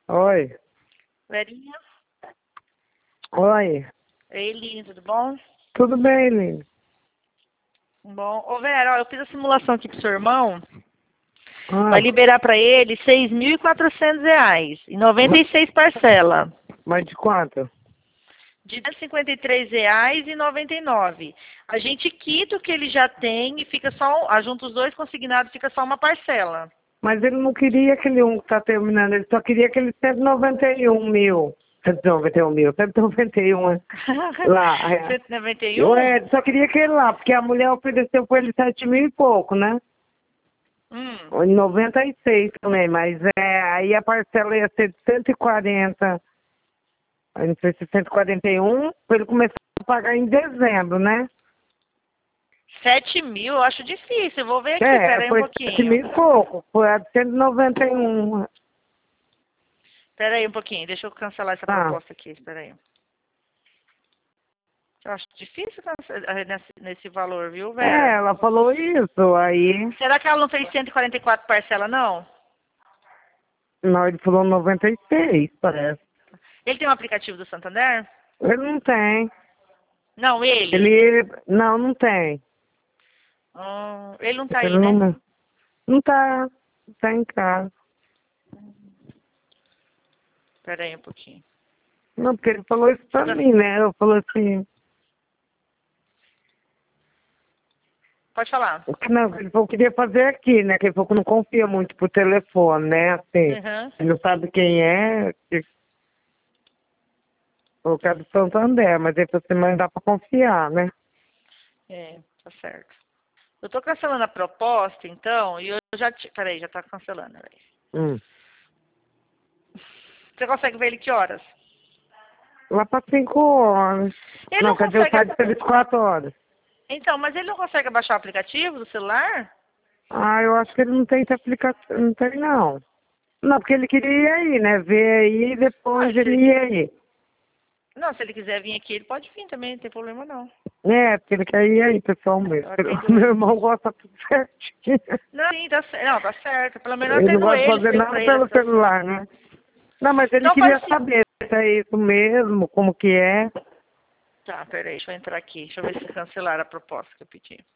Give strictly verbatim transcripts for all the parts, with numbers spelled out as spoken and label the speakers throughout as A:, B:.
A: Oi.
B: Verinha?
A: Oi.
B: Ei, Lini, tudo bom?
A: Tudo bem, Lili?
B: Bom. Ô, Vera, ó, eu fiz a simulação aqui pro seu irmão.
A: Ah,
B: Vai liberar pra ele seis mil e quatrocentos reais em noventa e seis parcelas.
A: mas de quanto?
B: De duzentos e cinquenta e três reais e noventa e nove. A gente quita o que ele já tem e fica só, um- junta os dois consignados, fica só uma parcela.
A: Mas ele não queria aquele um que tá terminando, ele só queria aquele cento e noventa e um mil. cento e noventa e um mil, cento e noventa e um é. Lá. É.
B: cento e noventa e
A: Eu
B: um?
A: é, só queria aquele lá, porque a mulher ofereceu pra ele sete mil e pouco, né?
B: Hum.
A: Em noventa e seis também, mas é, aí a parcela ia ser de cento e quarenta, aí não sei se cento e quarenta e um, pra ele começar a pagar em dezembro, né?
B: sete mil, eu acho difícil. Eu vou ver aqui,
A: É,
B: pera aí um
A: foi sete mil
B: pouquinho.
A: e pouco, foi a de cento e noventa e um.
B: Pera aí um pouquinho, deixa eu cancelar essa
A: Ah,
B: proposta aqui, espera aí. Eu acho difícil cancelar nesse, nesse valor, viu,
A: é,
B: Vera?
A: ela falou isso, aí
B: Será que ela não fez cento e quarenta e quatro parcelas, não?
A: nós ele falou noventa e seis, parece.
B: Ele tem um aplicativo do Santander?
A: Ele não tem.
B: Não, ele.
A: Ele, não, não tem.
B: Hum, ele não tá aí,
A: Ele
B: né?
A: não, não tá, tá em casa.
B: Pera aí um pouquinho.
A: Não, porque ele falou isso pra mim, né? Eu falei assim,
B: Pode falar.
A: que não, ele falou que queria fazer aqui, né? Que ele falou que não confia muito por telefone, né? Assim,
B: Uhum.
A: ele não sabe quem é, que falou que é do Santander, mas ele falou assim, mas dá pra confiar, né?
B: É, tá certo. Eu tô cancelando a proposta, então, e eu já... Te... Peraí, já tá cancelando. Peraí.
A: Hum.
B: Você consegue ver ele que horas?
A: Lá pra cinco horas.
B: Ele
A: Não,
B: não
A: cadê o
B: consegue...
A: site serviço quatro horas?
B: Então, mas ele não consegue baixar o aplicativo do celular?
A: Ah, eu acho que ele não tem esse aplicativo, não tem não. Não, porque ele queria ir aí, né? Ver aí e
B: Ah,
A: depois
B: se
A: ele
B: ele...
A: ia aí.
B: Não, se ele quiser vir aqui, ele pode vir também, não tem problema não.
A: É, porque ele quer ir aí, pessoalmente.
B: Eu atendo
A: Meu
B: ele.
A: irmão gosta tudo certinho.
B: Não, sim, tá, cer- não, tá certo. Pelo menos eu
A: Ele não
B: atendo
A: gosta de
B: ele,
A: fazer
B: explico
A: nada
B: pra ele a
A: pelo
B: situação.
A: celular, né? Não, mas ele
B: Então faz
A: queria
B: assim.
A: saber se é isso mesmo, como que é.
B: Tá, peraí, deixa eu entrar aqui. Deixa eu ver se cancelaram a proposta que eu pedi.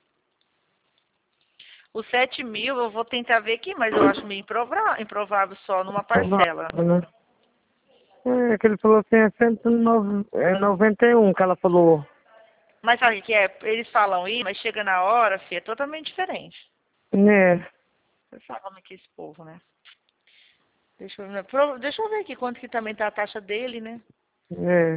B: Os sete mil eu vou tentar ver aqui, mas eu acho meio improvável, improvável só numa parcela.
A: Né? É, que ele falou assim, é cento e noventa e um que ela falou.
B: Mas sabe o que é? Eles falam isso, mas chega na hora, filho, é totalmente diferente.
A: Né?
B: Você sabe como é que é esse povo, né? Deixa eu, ver- pro- deixa eu ver aqui quanto que também tá a taxa dele, né?
A: É.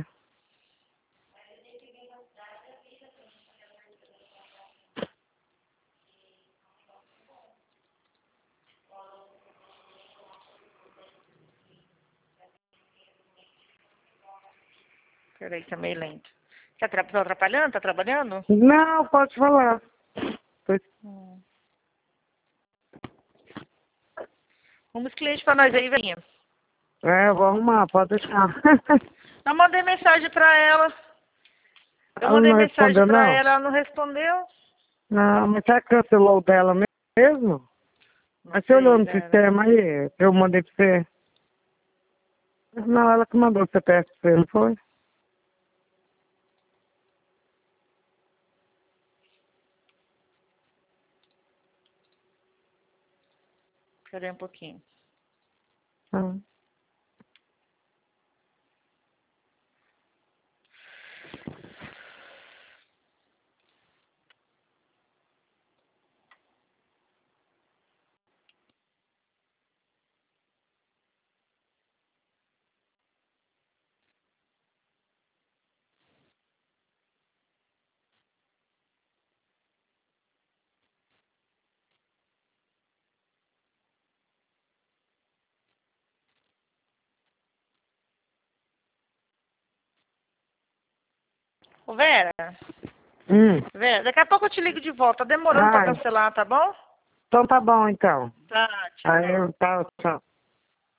B: Peraí, tá meio lento. Tá atra- tá atrapalhando? Tá trabalhando?
A: Não, pode falar. Pois-
B: Hum. Vamos cliente pra nós aí, velhinha.
A: É, eu vou arrumar, pode deixar.
B: Eu mandei mensagem pra ela. Eu
A: Ela
B: mandei
A: não
B: mensagem
A: respondeu,
B: pra
A: não?
B: ela, ela não respondeu.
A: Não, mas será que cancelou o dela mesmo?
B: Não
A: Mas você olhou
B: sei,
A: no
B: Vera.
A: sistema aí, eu mandei pra você. Não, ela que mandou o C P F pra você, não foi?
B: Peraí um pouquinho.
A: Ah.
B: Ô, Vera,
A: Hum.
B: Vera, daqui a pouco eu te ligo de volta. Tá demorando pra
A: Ai,
B: cancelar, tá bom?
A: então tá bom, então.
B: Tá,
A: Aí
B: tchau.
A: eu, tá, tchau.